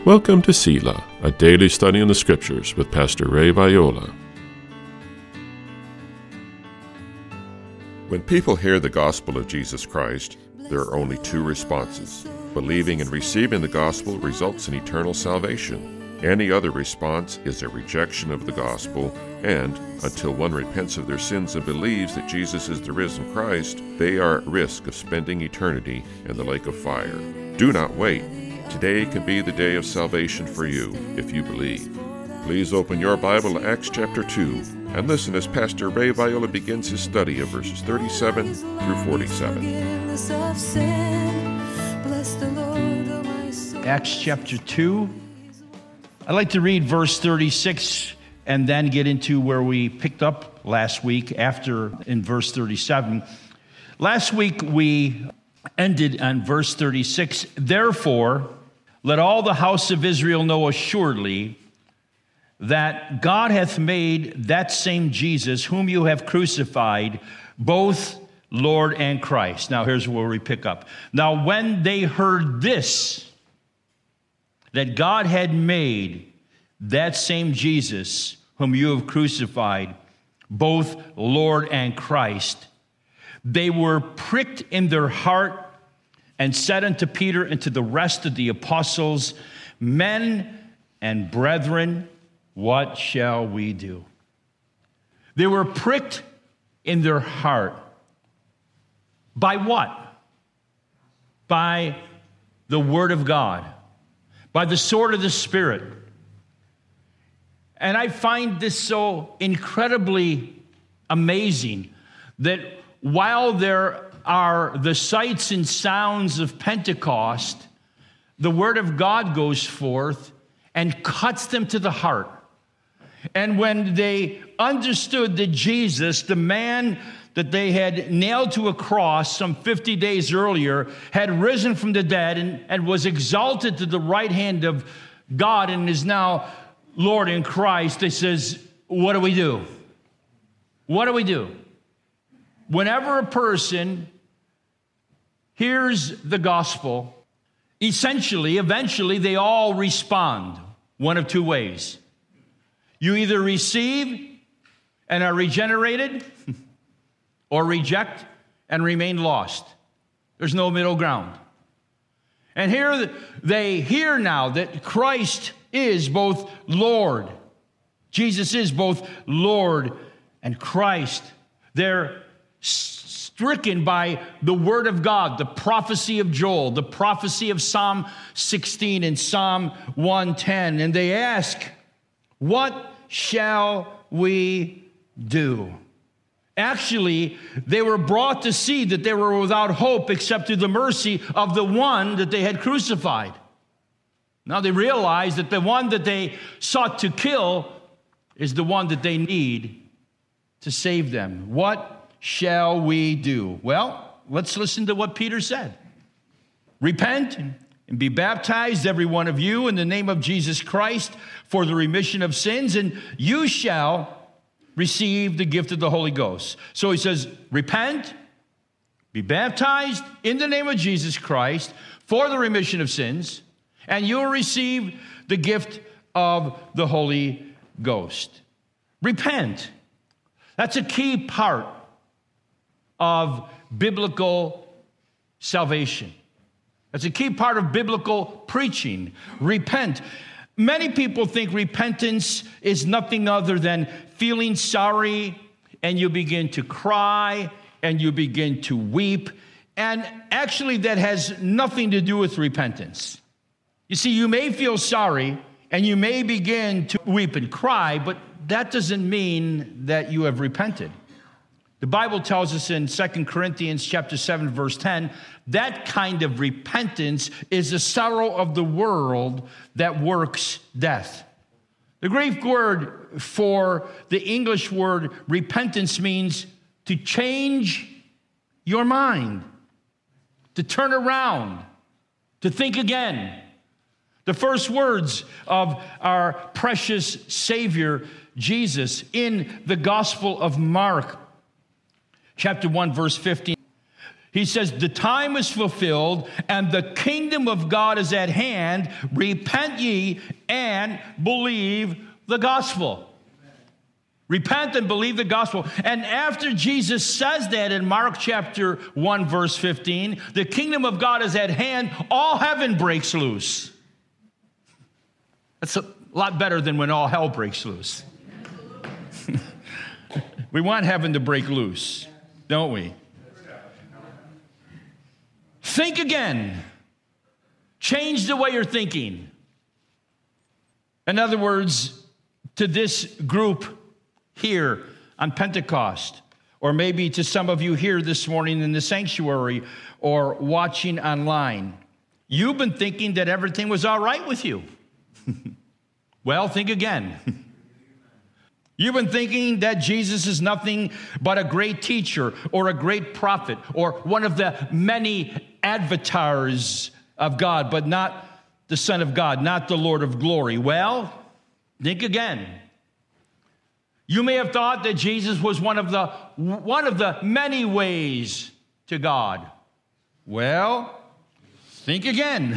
Welcome to Selah, a daily study in the Scriptures with Pastor Ray Viola. When people hear the gospel of Jesus Christ, there are only two responses. Believing and receiving the gospel results in eternal salvation. Any other response is a rejection of the gospel, and until one repents of their sins and believes that Jesus is the risen Christ, they are at risk of spending eternity in the lake of fire. Do not wait. Today can be the day of salvation for you, if you believe. Please open your Bible to Acts chapter 2 and listen as Pastor Ray Viola begins his study of verses 37 through 47. Acts chapter 2. I'd like to read verse 36 and then get into where we picked up last week in verse 37. Last week we ended on verse 36. Therefore, let all the house of Israel know assuredly that God hath made that same Jesus, whom you have crucified, both Lord and Christ. Now here's where we pick up. Now when they heard this, that God had made that same Jesus, whom you have crucified, both Lord and Christ, they were pricked in their heart and said unto Peter and to the rest of the apostles, Men and brethren, what shall we do? They were pricked in their heart. By what? By the Word of God, by the sword of the Spirit. And I find this so incredibly amazing that while there are the sights and sounds of Pentecost, the Word of God goes forth and cuts them to the heart. And when they understood that Jesus, the man that they had nailed to a cross some 50 days earlier, had risen from the dead and was exalted to the right hand of God and is now Lord in Christ, they says, what do we do? What do we do? Whenever a person hears the gospel, eventually, they all respond one of two ways. You either receive and are regenerated, or reject and remain lost. There's no middle ground. And here they hear now that Christ is both Lord. Jesus is both Lord and Christ. They're stricken by the Word of God, the prophecy of Joel, the prophecy of Psalm 16 and Psalm 110. And they ask, what shall we do? Actually, they were brought to see that they were without hope except through the mercy of the one that they had crucified. Now they realize that the one that they sought to kill is the one that they need to save them. What shall we do? Well, let's listen to what Peter said. Repent and be baptized, every one of you, in the name of Jesus Christ for the remission of sins, and you shall receive the gift of the Holy Ghost. So he says, repent, be baptized in the name of Jesus Christ for the remission of sins, and you will receive the gift of the Holy Ghost. Repent. That's a key part of biblical salvation. That's a key part of biblical preaching. Repent. Many people think repentance is nothing other than feeling sorry, and you begin to cry, and you begin to weep. And actually, that has nothing to do with repentance. You see, you may feel sorry, and you may begin to weep and cry, but that doesn't mean that you have repented. The Bible tells us in 2 Corinthians chapter 7, verse 10, that kind of repentance is the sorrow of the world that works death. The Greek word for the English word repentance means to change your mind, to turn around, to think again. The first words of our precious Savior, Jesus, in the Gospel of Mark, chapter 1, verse 15. He says, the time is fulfilled and the kingdom of God is at hand. Repent ye and believe the gospel. Repent and believe the gospel. And after Jesus says that in Mark chapter 1, verse 15, the kingdom of God is at hand, all heaven breaks loose. That's a lot better than when all hell breaks loose. We want heaven to break loose, don't we? Think again. Change the way you're thinking. In other words, to this group here on Pentecost, or maybe to some of you here this morning in the sanctuary or watching online, you've been thinking that everything was all right with you. Well, think again. You've been thinking that Jesus is nothing but a great teacher or a great prophet or one of the many avatars of God, but not the Son of God, not the Lord of glory. Well, think again. You may have thought that Jesus was one of the many ways to God. Well, think again.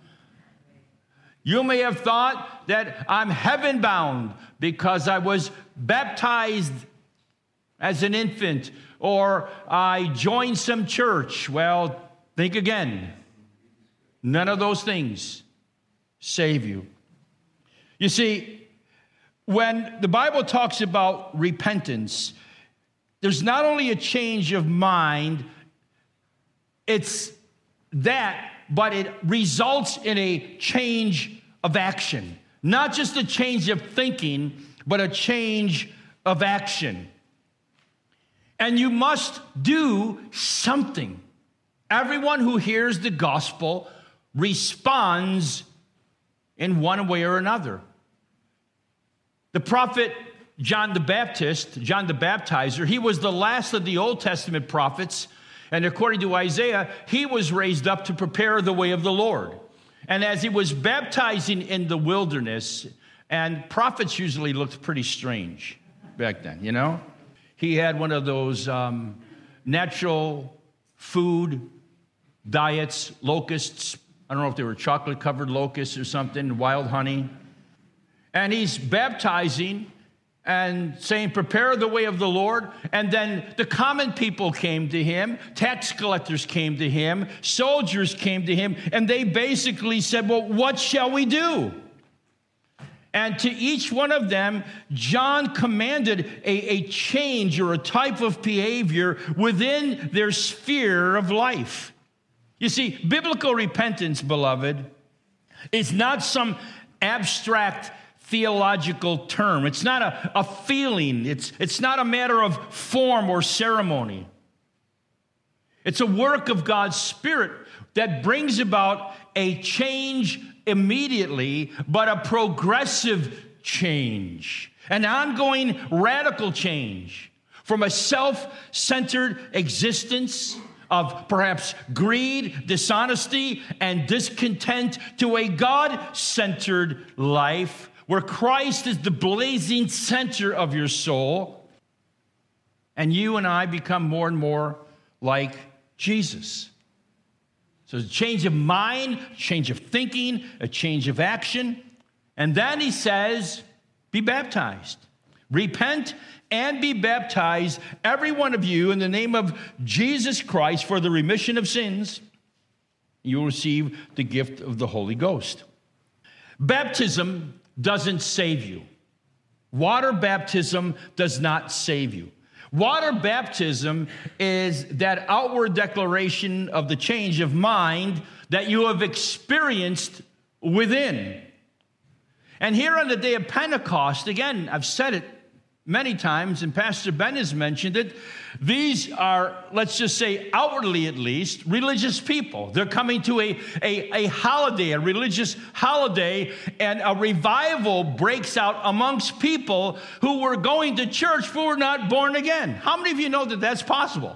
You may have thought that I'm heaven bound because I was baptized as an infant or I joined some church. Well, think again. None of those things save you. You see, when the Bible talks about repentance, there's not only a change of mind, it's that, but it results in a change of action. Not just a change of thinking, but a change of action. And you must do something. Everyone who hears the gospel responds in one way or another. The prophet John the Baptist, John the Baptizer, he was the last of the Old Testament prophets. And according to Isaiah, he was raised up to prepare the way of the Lord. And as he was baptizing in the wilderness, and prophets usually looked pretty strange back then, you know? He had one of those natural food diets, locusts. I don't know if they were chocolate-covered locusts or something, wild honey. And he's baptizing and saying, prepare the way of the Lord. And then the common people came to him, tax collectors came to him, soldiers came to him, and they basically said, well, what shall we do? And to each one of them, John commanded a change or a type of behavior within their sphere of life. You see, biblical repentance, beloved, is not some abstract theological term. It's not a feeling. It's not a matter of form or ceremony. It's a work of God's Spirit that brings about a change immediately, but a progressive change, an ongoing radical change from a self-centered existence of perhaps greed, dishonesty, and discontent to a God-centered life where Christ is the blazing center of your soul, and you and I become more and more like Jesus. So it's a change of mind, a change of thinking, a change of action. And then he says, be baptized. Repent and be baptized, every one of you, in the name of Jesus Christ for the remission of sins. You will receive the gift of the Holy Ghost. Baptism doesn't save you. Water baptism does not save you. Water baptism is that outward declaration of the change of mind that you have experienced within. And here on the day of Pentecost, again, I've said it many times, and Pastor Ben has mentioned it, these are, let's just say outwardly at least, religious people. They're coming to a holiday, a religious holiday, and a revival breaks out amongst people who were going to church but were not born again. How many of you know that that's possible?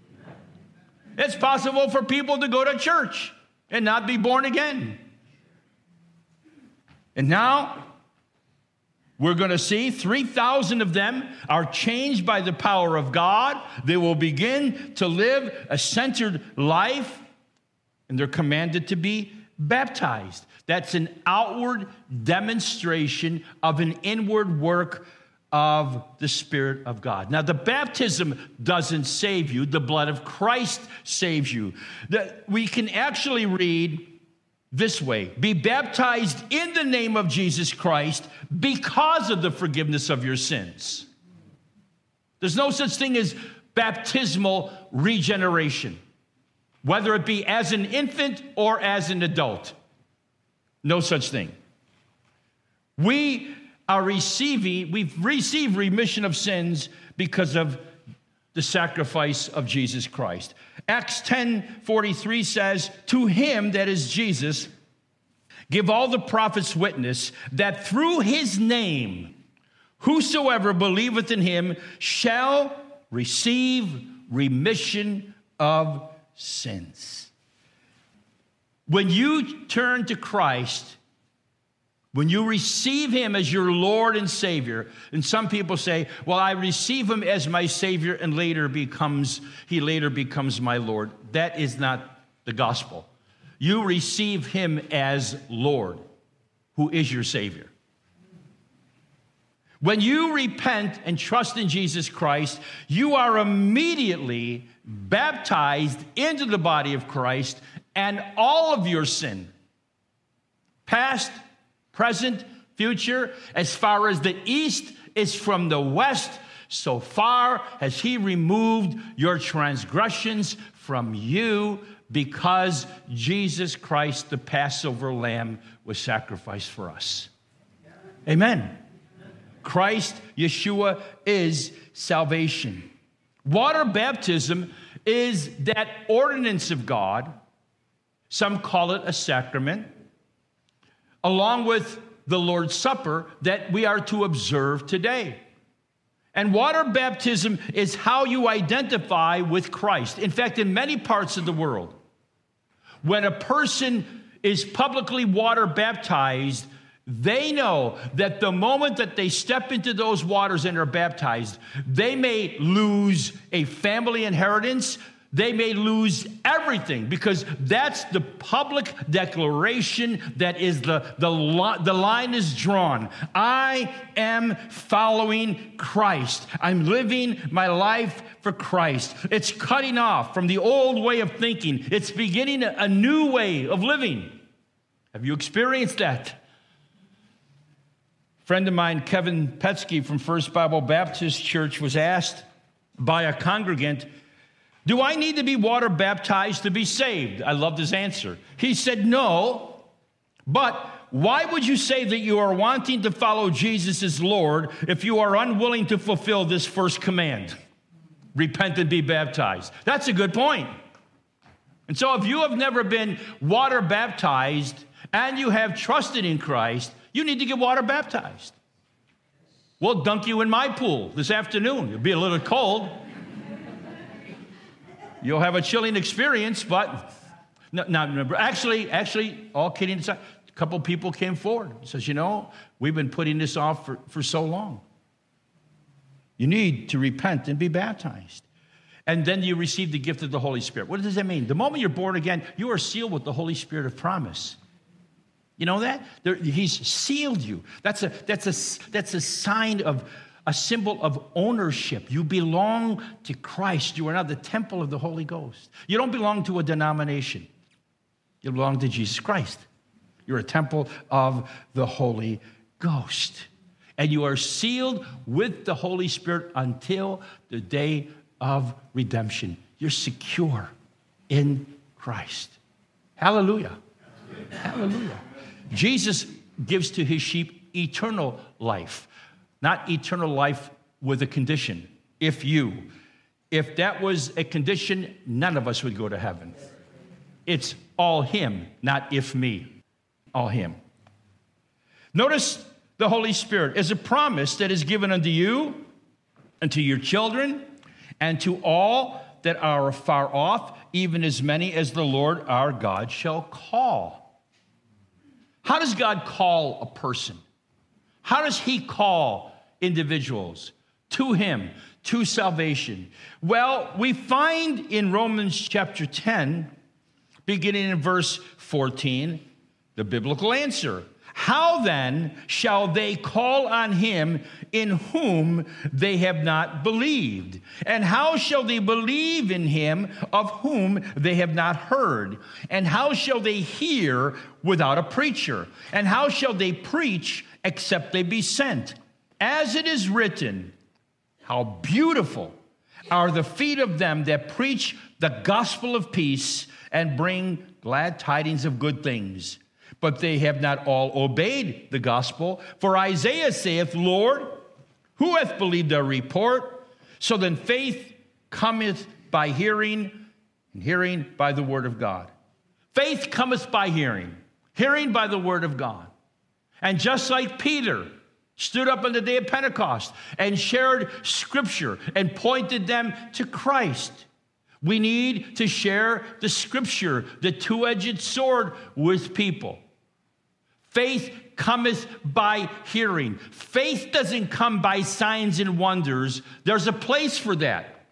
It's possible for people to go to church and not be born again. And now, We're going to see 3,000 of them are changed by the power of God. They will begin to live a centered life, and they're commanded to be baptized. That's an outward demonstration of an inward work of the Spirit of God. Now, the baptism doesn't save you. The blood of Christ saves you. We can actually read this way: be baptized in the name of Jesus Christ because of the forgiveness of your sins. There's no such thing as baptismal regeneration, whether it be as an infant or as an adult. No such thing. We've received remission of sins because of the sacrifice of Jesus Christ. Acts 10:43 says, to him, that is Jesus, give all the prophets witness that through his name, whosoever believeth in him shall receive remission of sins. When you turn to Christ, when you receive him as your Lord and Savior, and some people say, well, I receive him as my Savior and he later becomes my Lord. That is not the gospel. You receive him as Lord, who is your Savior. When you repent and trust in Jesus Christ, you are immediately baptized into the body of Christ, and all of your sin, past, present, future, as far as the east is from the west, so far has he removed your transgressions from you, because Jesus Christ, the Passover lamb, was sacrificed for us. Amen. Christ, Yeshua, is salvation. Water baptism is that ordinance of God. Some call it a sacrament, along with the Lord's Supper that we are to observe today. And water baptism is how you identify with Christ. In fact, in many parts of the world, when a person is publicly water baptized, they know that the moment that they step into those waters and are baptized, they may lose a family inheritance. They may lose everything, because that's the public declaration that is the line is drawn. I am following Christ. I'm living my life for Christ. It's cutting off from the old way of thinking. It's beginning a new way of living. Have you experienced that? A friend of mine, Kevin Petsky from First Bible Baptist Church, was asked by a congregant, do I need to be water baptized to be saved? I loved his answer. He said, no, but why would you say that you are wanting to follow Jesus as Lord if you are unwilling to fulfill this first command? Repent and be baptized. That's a good point. And so if you have never been water baptized and you have trusted in Christ, you need to get water baptized. We'll dunk you in my pool this afternoon. It'll be a little cold. You'll have a chilling experience, but not remember. Actually, all kidding aside, a couple people came forward and says, we've been putting this off for so long. You need to repent and be baptized. And then you receive the gift of the Holy Spirit. What does that mean? The moment you're born again, you are sealed with the Holy Spirit of promise. You know that? He's sealed you. That's a sign of a symbol of ownership. You belong to Christ. You are now the temple of the Holy Ghost. You don't belong to a denomination. You belong to Jesus Christ. You're a temple of the Holy Ghost. And you are sealed with the Holy Spirit until the day of redemption. You're secure in Christ. Hallelujah. Hallelujah. Jesus gives to his sheep eternal life. Not eternal life with a condition. If that was a condition, none of us would go to heaven. It's all him, not if me. All him. Notice the Holy Spirit is a promise that is given unto you and to your children and to all that are far off, even as many as the Lord our God shall call. How does God call a person? How does he call individuals to him, to salvation? Well, we find in Romans chapter 10, beginning in verse 14, the biblical answer. How then shall they call on him in whom they have not believed? And how shall they believe in him of whom they have not heard? And how shall they hear without a preacher? And how shall they preach except they be sent? As it is written, how beautiful are the feet of them that preach the gospel of peace and bring glad tidings of good things. But they have not all obeyed the gospel. For Isaiah saith, Lord, who hath believed our report? So then faith cometh by hearing, and hearing by the word of God. Faith cometh by hearing, hearing by the word of God. And just like Peter stood up on the day of Pentecost and shared scripture and pointed them to Christ, we need to share the scripture, the two-edged sword, with people. Faith cometh by hearing. Faith doesn't come by signs and wonders. There's a place for that.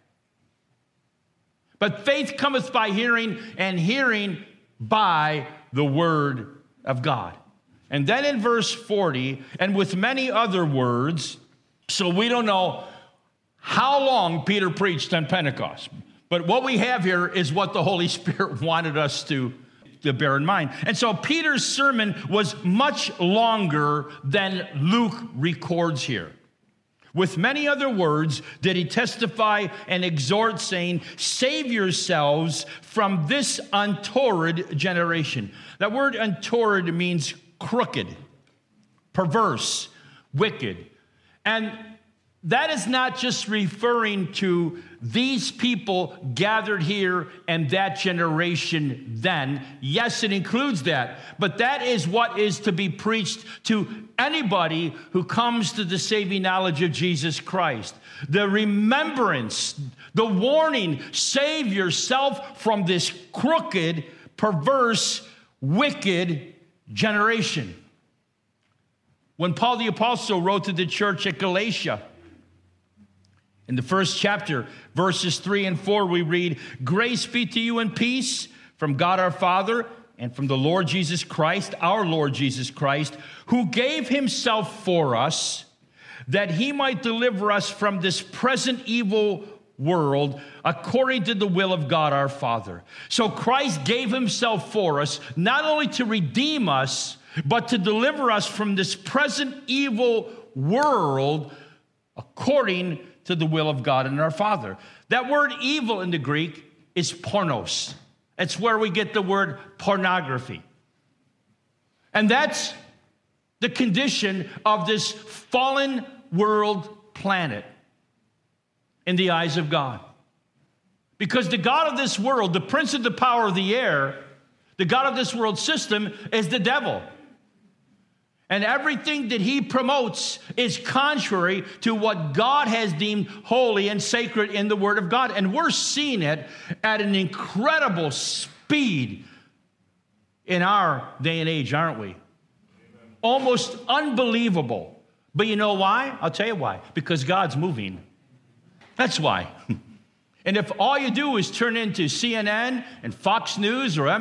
But faith cometh by hearing, and hearing by the word of God. And then in verse 40, and with many other words, so we don't know how long Peter preached on Pentecost. But what we have here is what the Holy Spirit wanted us to bear in mind. And so Peter's sermon was much longer than Luke records here. With many other words did he testify and exhort, saying, save yourselves from this untoward generation. That word untoward means crooked, perverse, wicked. And that is not just referring to these people gathered here and that generation then. Yes, it includes that. But that is what is to be preached to anybody who comes to the saving knowledge of Jesus Christ. The remembrance, the warning, save yourself from this crooked, perverse, wicked generation. When Paul the Apostle wrote to the church at Galatia, in the first chapter, verses 3 and 4, we read, grace be to you and peace from God our Father and from the Lord Jesus Christ, our Lord Jesus Christ, who gave himself for us that he might deliver us from this present evil world according to the will of God our Father. So Christ gave himself for us, not only to redeem us, but to deliver us from this present evil world according to the will of God and our Father. That word evil in the Greek is pornos. It's where we get the word pornography. And that's the condition of this fallen world planet in the eyes of God. Because the God of this world, the prince of the power of the air, the God of this world system is the devil. And everything that he promotes is contrary to what God has deemed holy and sacred in the Word of God. And we're seeing it at an incredible speed in our day and age, aren't we? Almost unbelievable. But you know why? I'll tell you why. Because God's moving. That's why. And if all you do is turn into CNN and Fox News or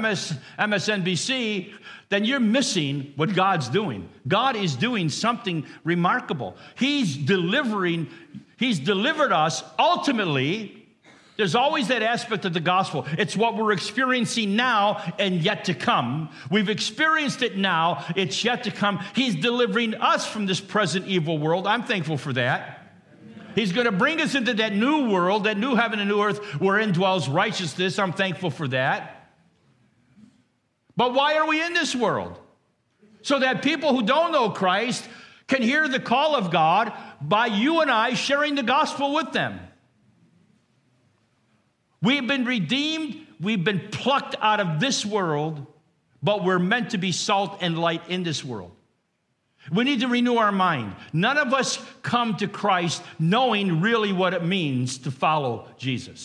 MSNBC, then you're missing what God's doing. God is doing something remarkable. He's delivered us ultimately. There's always that aspect of the gospel. It's what we're experiencing now and yet to come. We've experienced it now. It's yet to come. He's delivering us from this present evil world. I'm thankful for that. He's going to bring us into that new world, that new heaven and new earth wherein dwells righteousness. I'm thankful for that. But why are we in this world? So that people who don't know Christ can hear the call of God by you and I sharing the gospel with them. We've been redeemed. We've been plucked out of this world, but we're meant to be salt and light in this world. We need to renew our mind. None of us come to Christ knowing really what it means to follow Jesus.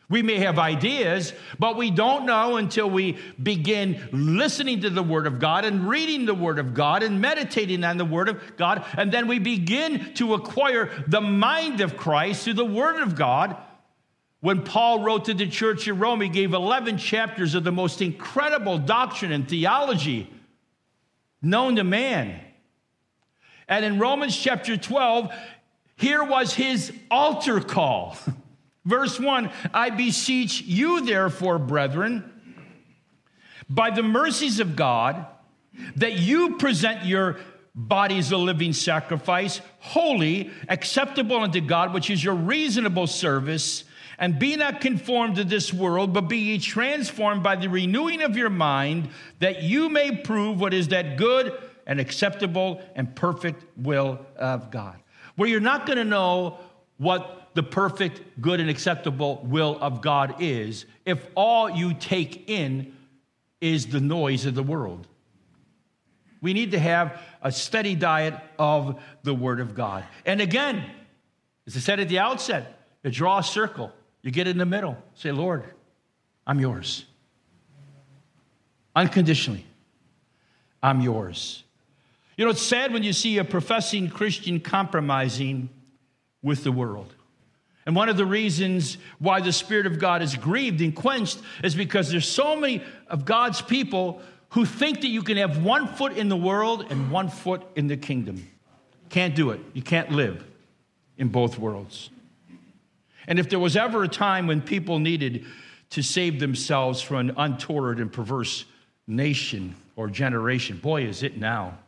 We may have ideas, but we don't know until we begin listening to the Word of God and reading the Word of God and meditating on the Word of God. And then we begin to acquire the mind of Christ through the Word of God. When Paul wrote to the church in Rome, he gave 11 chapters of the most incredible doctrine and theology known to man. And in Romans chapter 12, here was his altar call. Verse 1, I beseech you, therefore, brethren, by the mercies of God, that you present your bodies a living sacrifice, holy, acceptable unto God, which is your reasonable service, and be not conformed to this world, but be ye transformed by the renewing of your mind, that you may prove what is that good and acceptable and perfect will of God. Where you're not going to know what the perfect, good, and acceptable will of God is if all you take in is the noise of the world. We need to have a steady diet of the Word of God. And again, as I said at the outset, you draw a circle. You get in the middle. Say, Lord, I'm yours. Unconditionally, I'm yours. You know, it's sad when you see a professing Christian compromising with the world. And one of the reasons why the Spirit of God is grieved and quenched is because there's so many of God's people who think that you can have one foot in the world and one foot in the kingdom. Can't do it. You can't live in both worlds. And if there was ever a time when people needed to save themselves from an untoward and perverse nation or generation, boy, is it now.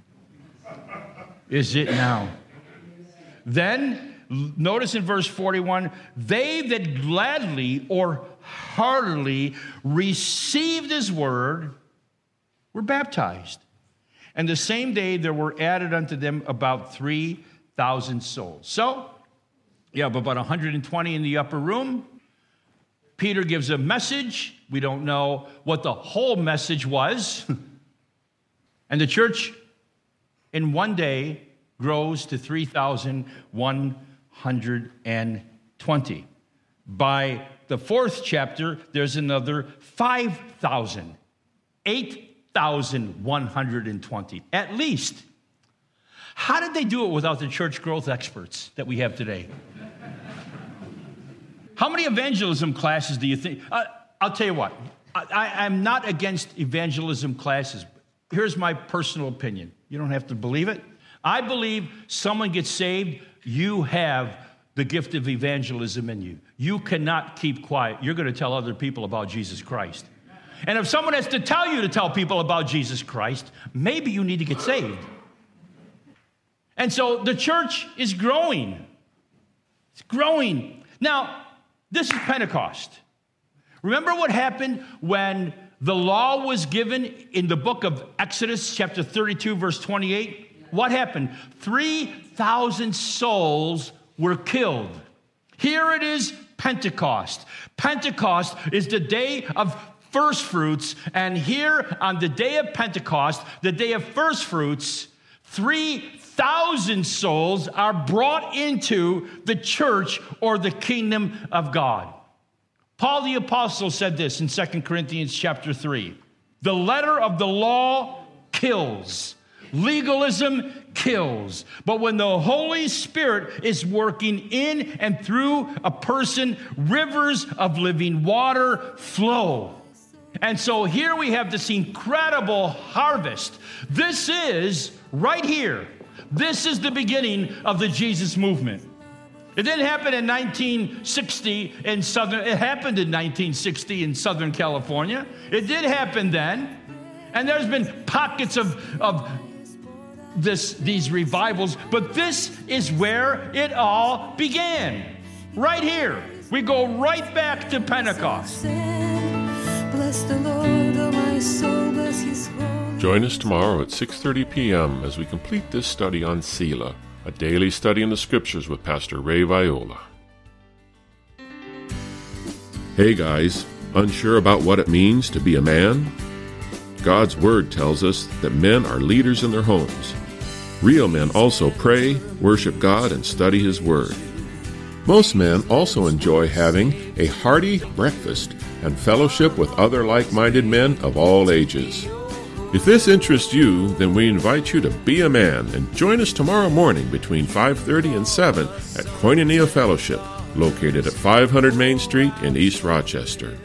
Is it now? Then, notice in verse 41, they that gladly or heartily received his word were baptized. And the same day there were added unto them about 3,000 souls. So, you have about 120 in the upper room. Peter gives a message. We don't know what the whole message was. And the church in one day grows to 3,120. By the fourth chapter, there's another 5,000, 8,120 at least. How did they do it without the church growth experts that we have today? How many evangelism classes do you think? I'll tell you what, I'm not against evangelism classes. Here's my personal opinion. You don't have to believe it. I believe someone gets saved, you have the gift of evangelism in you. You cannot keep quiet. You're going to tell other people about Jesus Christ. And if someone has to tell you to tell people about Jesus Christ, maybe you need to get saved. And so the church is growing. It's growing. Now, this is Pentecost. Remember what happened when the law was given in the book of Exodus, chapter 32, verse 28? What happened? 3,000 souls were killed. Here it is, Pentecost. Pentecost is the day of first fruits, and here on the day of Pentecost, the day of first fruits, 3,000 souls are brought into the church or the kingdom of God. Paul the Apostle said this in 2 Corinthians chapter 3. The letter of the law kills. Legalism kills. But when the Holy Spirit is working in and through a person, rivers of living water flow. And so here we have this incredible harvest. This is right here. This is the beginning of the Jesus movement. It didn't happen in 1960 in it happened in 1960 in Southern California. It did happen then. And there's been pockets of these revivals, but this is where it all began. Right here. We go right back to Pentecost. Bless the Lord, oh my soul, bless his holy. Join us tomorrow at 6:30 p.m. as we complete this study on Selah, a daily study in the Scriptures with Pastor Ray Viola. Hey guys, unsure about what it means to be a man? God's Word tells us that men are leaders in their homes. Real men also pray, worship God, and study His Word. Most men also enjoy having a hearty breakfast and fellowship with other like-minded men of all ages. If this interests you, then we invite you to be a man and join us tomorrow morning between 5:30 and 7 at Koinonia Fellowship, located at 500 Main Street in East Rochester.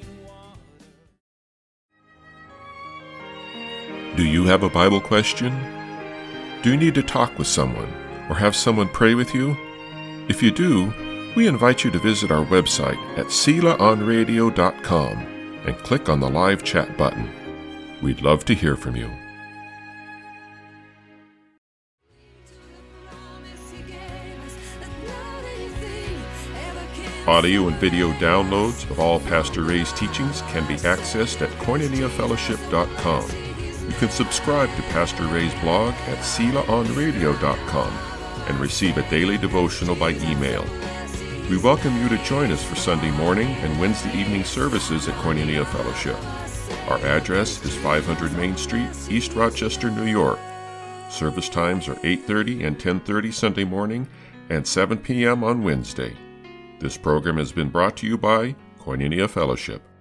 Do you have a Bible question? Do you need to talk with someone or have someone pray with you? If you do, we invite you to visit our website at selaonradio.com and click on the live chat button. We'd love to hear from you. Audio and video downloads of all Pastor Ray's teachings can be accessed at koinoniafellowship.com. You can subscribe to Pastor Ray's blog at selaonradio.com and receive a daily devotional by email. We welcome you to join us for Sunday morning and Wednesday evening services at Koinonia Fellowship. Our address is 500 Main Street, East Rochester, New York. Service times are 8:30 and 10:30 Sunday morning and 7 p.m. on Wednesday. This program has been brought to you by Koinonia Fellowship.